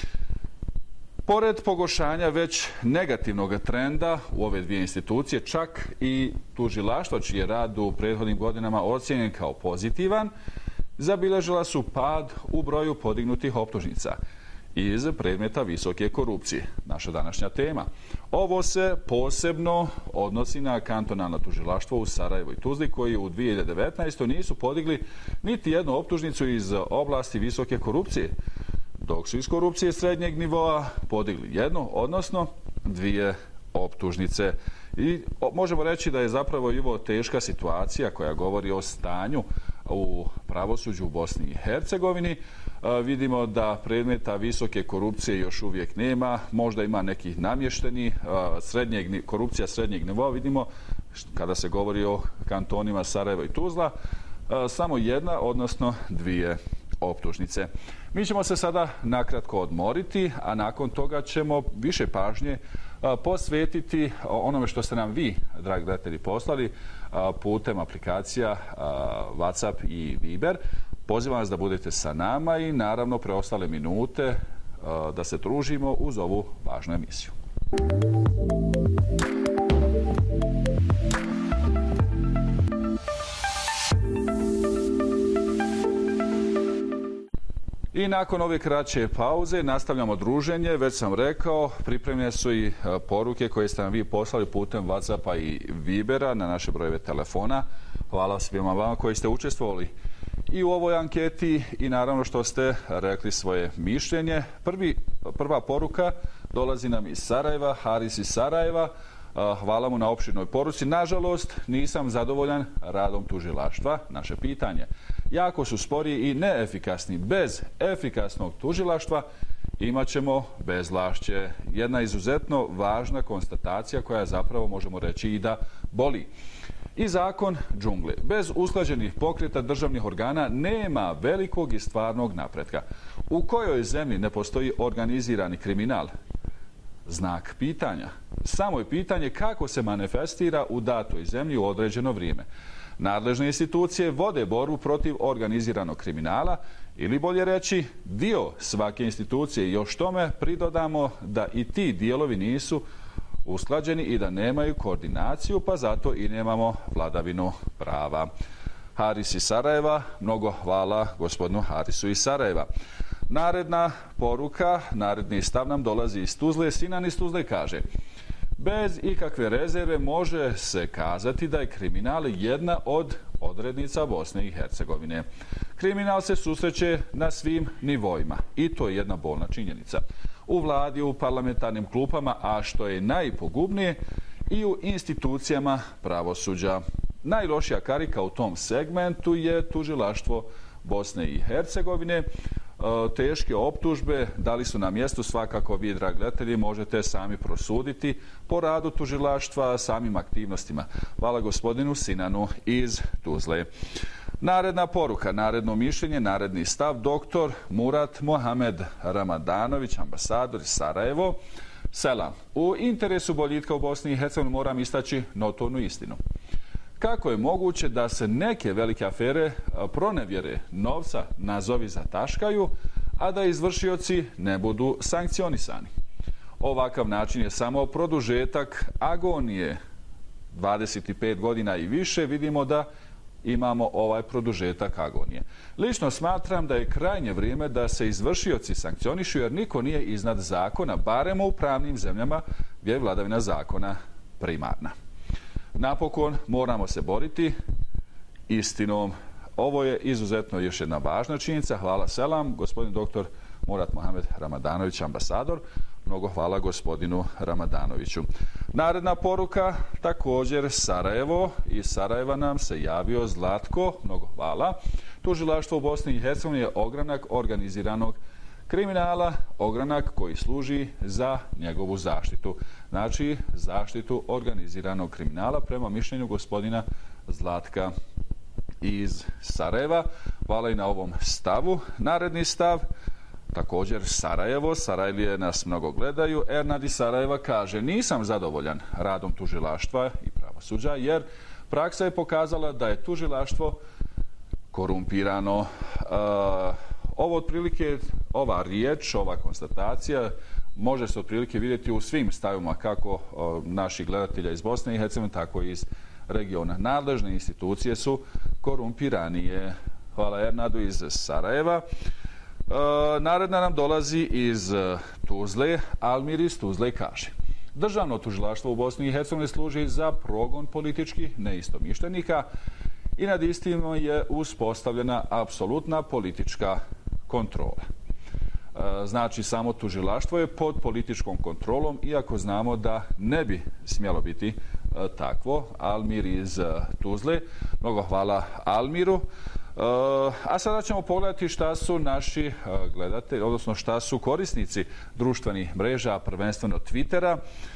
P: pored pogoršanja već negativnog trenda u ove dvije institucije, čak i tužilaštva čiji je rad u prethodnim godinama ocijenjen kao pozitivan, zabilježila su pad u broju podignutih optužnica iz predmeta visoke korupcije. Naša današnja tema. Ovo se posebno odnosi na kantonalno tužilaštvo u Sarajevu i Tuzli, koji u 2019. nisu podigli niti jednu optužnicu iz oblasti visoke korupcije, dok su iz korupcije srednjeg nivoa podigli jednu, odnosno 2 optužnice. I možemo reći da je zapravo i ovo teška situacija koja govori o stanju u pravosuđu u Bosni i Hercegovini. Vidimo da predmeta visoke korupcije još uvijek nema, možda ima nekih namještenih, korupcija srednjeg nivoa, vidimo kada se govori o kantonima Sarajevo i Tuzla, samo jedna, odnosno 2 optužnice. Mi ćemo se sada nakratko odmoriti, a nakon toga ćemo više pažnje posvetiti onome što ste nam vi, dragi gledatelji, poslali putem aplikacija WhatsApp i Viber. Pozivam vas da budete sa nama i naravno preostale minute da se družimo uz ovu važnu emisiju. I nakon ove kraće pauze nastavljamo druženje. Već sam rekao, pripremljene su i poruke koje ste nam vi poslali putem WhatsAppa i Vibera na naše brojeve telefona. Hvala svima vama koji ste učestvovali i u ovoj anketi i naravno što ste rekli svoje mišljenje. Prva poruka dolazi nam iz Sarajeva, Haris iz Sarajeva. Hvala mu na opširnoj poruci. Nažalost, nisam zadovoljan radom tužilaštva. Naše pitanje. Jako su spori i neefikasni. Bez efikasnog tužilaštva imat ćemo bezvlašće. Jedna izuzetno važna konstatacija koja zapravo možemo reći i da boli. I zakon džungle. Bez usklađenih pokreta državnih organa nema velikog i stvarnog napretka. U kojoj zemlji ne postoji organizirani kriminal? Znak pitanja. Samo je pitanje kako se manifestira u datoj zemlji u određeno vrijeme. Nadležne institucije vode borbu protiv organiziranog kriminala ili bolje reći dio svake institucije i još tome pridodamo da i ti dijelovi nisu usklađeni i da nemaju koordinaciju, pa zato i nemamo vladavinu prava. Haris iz Sarajeva, mnogo hvala gospodinu Harisu iz Sarajeva. Naredna poruka, naredni stav nam dolazi iz Tuzle. Sinan iz Tuzle kaže: bez ikakve rezerve može se kazati da je kriminal jedna od odrednica Bosne i Hercegovine. Kriminal se susreće na svim nivoima i to je jedna bolna činjenica. U vladi, u parlamentarnim klupama, a što je najpogubnije, i u institucijama pravosuđa. Najlošija karika u tom segmentu je tužilaštvo Bosne i Hercegovine. Teške optužbe, da li su na mjestu, svakako vi, dragi gledatelji, možete sami prosuditi po radu tužilaštva, samim aktivnostima. Hvala gospodinu Sinanu iz Tuzle. Naredna poruka, naredno mišljenje, naredni stav, doktor Murat Mohamed Ramadanović, ambasador iz Sarajevo. Selam. U interesu boljitka u Bosni i Hercegovini moram istaći notornu istinu. Kako je moguće da se neke velike afere pronevjere novca nazovi zataškaju, a da izvršioci ne budu sankcionisani? Ovakav način je samo produžetak agonije 25 godina i više. Vidimo da imamo ovaj produžetak agonije. Lično smatram da je krajnje vrijeme da se izvršioci sankcionišu, jer niko nije iznad zakona, barem u pravnim zemljama gdje je vladavina zakona primarna. Napokon moramo se boriti istinom. Ovo je izuzetno još jedna važna činjenica. Hvala selam, gospodin doktor Murat Mohamed Ramadanović, ambasador. Mnogo hvala gospodinu Ramadanoviću. Naredna poruka, također Sarajevo. Iz Sarajeva nam se javio Zlatko. Mnogo hvala. Tužilaštvo u Bosni i Hercegovini je ogranak organiziranog kriminala, ogranak koji služi za njegovu zaštitu. Znači, zaštitu organiziranog kriminala prema mišljenju gospodina Zlatka iz Sarajeva. Hvala i na ovom stavu. Naredni stav, također Sarajevo. Sarajlije nas mnogo gledaju. Ernad iz Sarajeva kaže: nisam zadovoljan radom tužilaštva i pravosuđa, jer praksa je pokazala da je tužilaštvo korumpirano. Ovo otprilike, ova riječ, ova konstatacija može se otprilike vidjeti u svim stavima, kako naših gledatelja iz Bosne i Hercegovine, tako i iz regiona. Nadležne institucije su korumpiranije. Hvala Ernadu iz Sarajeva. Naredna nam dolazi iz Tuzle. Almir iz Tuzle kaže: državno tužilaštvo u Bosni i Hercegovini služi za progon političkih neistomišljenika i nad istim je uspostavljena apsolutna politička kontrola. Znači, samo tužilaštvo je pod političkom kontrolom, iako znamo da ne bi smjelo biti takvo. Almir iz Tuzle. Mnogo hvala Almiru. A sada ćemo pogledati šta su naši gledatelji, odnosno šta su korisnici društvenih mreža, prvenstveno Twittera,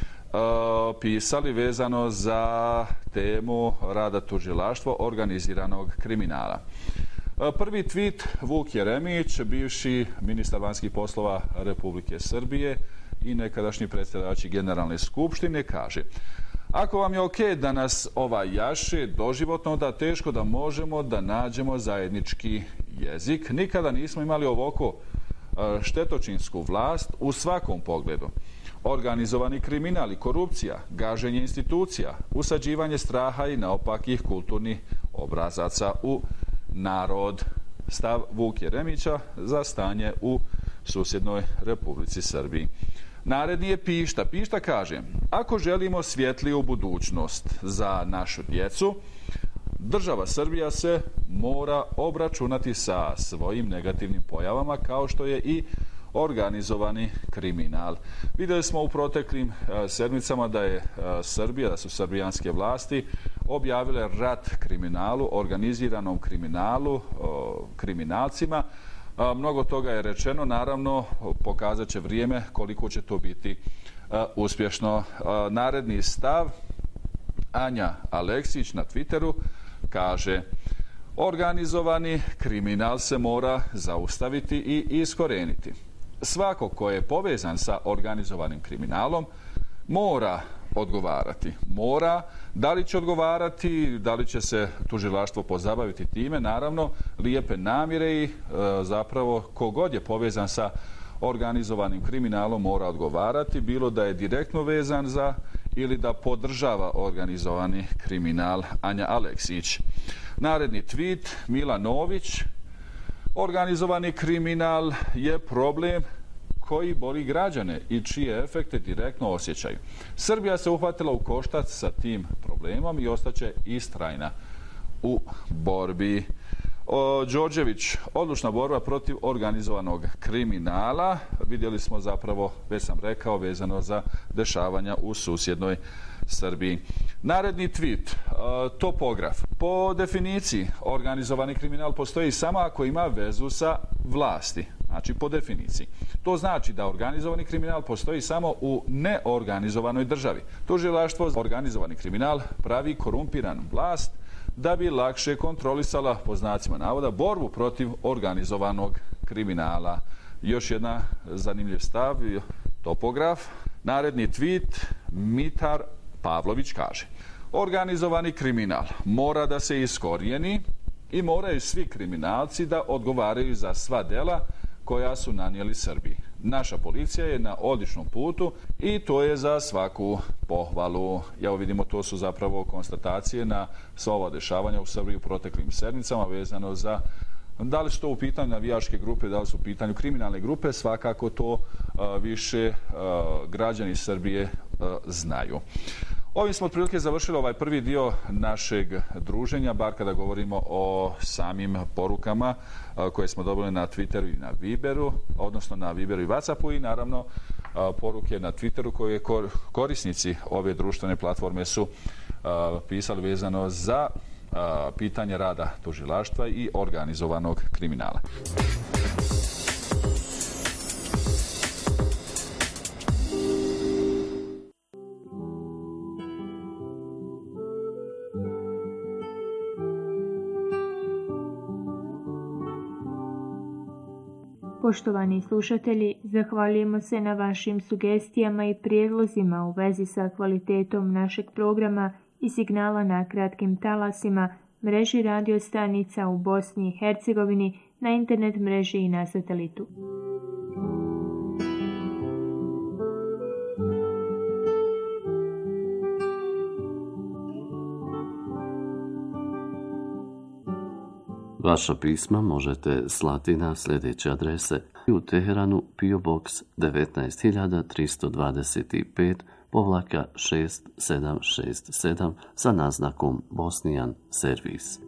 P: pisali vezano za temu rada tužilaštva organiziranog kriminala. Prvi tweet, Vuk Jeremić, bivši ministar vanjskih poslova Republike Srbije i nekadašnji predsjedavač Generalne skupštine, kaže: ako vam je ok da nas jaše doživotno, onda teško da možemo da nađemo zajednički jezik. Nikada nismo imali ovako štetočinsku vlast u svakom pogledu. Organizovani kriminal i korupcija, gaženje institucija, usađivanje straha i naopakih kulturnih obrazaca u narod. Stav Vuk Jeremića za stanje u susjednoj Republici Srbiji. Naredni je Pišta. Pišta kaže: ako želimo svjetliju budućnost za našu djecu, država Srbija se mora obračunati sa svojim negativnim pojavama, kao što je i organizovani kriminal. Vidjeli smo u proteklim sedmicama da je Srbija, da su srbijanske vlasti objavile rat kriminalu, organiziranom kriminalu, kriminalcima. Mnogo toga je rečeno, naravno pokazat će vrijeme koliko će to biti uspješno. Naredni stav, Anja Aleksić na Twitteru kaže: organizovani kriminal se mora zaustaviti i iskoreniti. Svako ko je povezan sa organizovanim kriminalom mora odgovarati. Mora. Da li će odgovarati, da li će se tužilaštvo pozabaviti time? Naravno, lijepe namjere i zapravo kogod je povezan sa organizovanim kriminalom mora odgovarati, bilo da je direktno vezan za ili da podržava organizovani kriminal. Anja Aleksić. Naredni tweet, Milanović. Organizovani kriminal je problem koji boli građane i čije efekte direktno osjećaju. Srbija se uhvatila u koštac sa tim problemom i ostaće istrajna u borbi. Đorđević, odlučna borba protiv organizovanog kriminala. Vidjeli smo zapravo, već sam rekao, vezano za dešavanja u susjednoj Srbiji. Naredni tweet, topograf. Po definiciji, organizovani kriminal postoji samo ako ima vezu sa vlasti. Znači, po definiciji. To znači da organizovani kriminal postoji samo u neorganizovanoj državi. Tužilaštvo za organizovani kriminal pravi korumpiran vlast da bi lakše kontrolisala, po znacima navoda, borbu protiv organizovanog kriminala. Još jedna zanimljiv stav, topograf. Naredni tweet, Mitar Pavlović kaže: organizovani kriminal mora da se iskorijeni i moraju svi kriminalci da odgovaraju za sva dela koja su nanijeli Srbiji. Naša policija je na odličnom putu i to je za svaku pohvalu. Evo vidimo, to su zapravo konstatacije na sva ova dešavanja u Srbiji u proteklim sedmicama vezano za da li su to u pitanju navijačke grupe, da li su u pitanju kriminalne grupe, svakako to više građani Srbije znaju. Ovim smo otprilike završili ovaj prvi dio našeg druženja, bar kada govorimo o samim porukama koje smo dobili na Twitteru i na Viberu, odnosno na Viberu i Whatsappu, i naravno poruke na Twitteru koje korisnici ove društvene platforme su pisali vezano za pitanje rada tužilaštva i organizovanog kriminala.
Q: Poštovani slušatelji, zahvaljujemo se na vašim sugestijama i prijedlozima u vezi sa kvalitetom našeg programa i signala na kratkim talasima, mreži radio stanica u Bosni i Hercegovini, na internet mreži i na satelitu.
D: Vaša pisma možete slati na sljedeće adrese: u Teheranu PO Box 19325/6767 sa naznakom Bosnijan servis.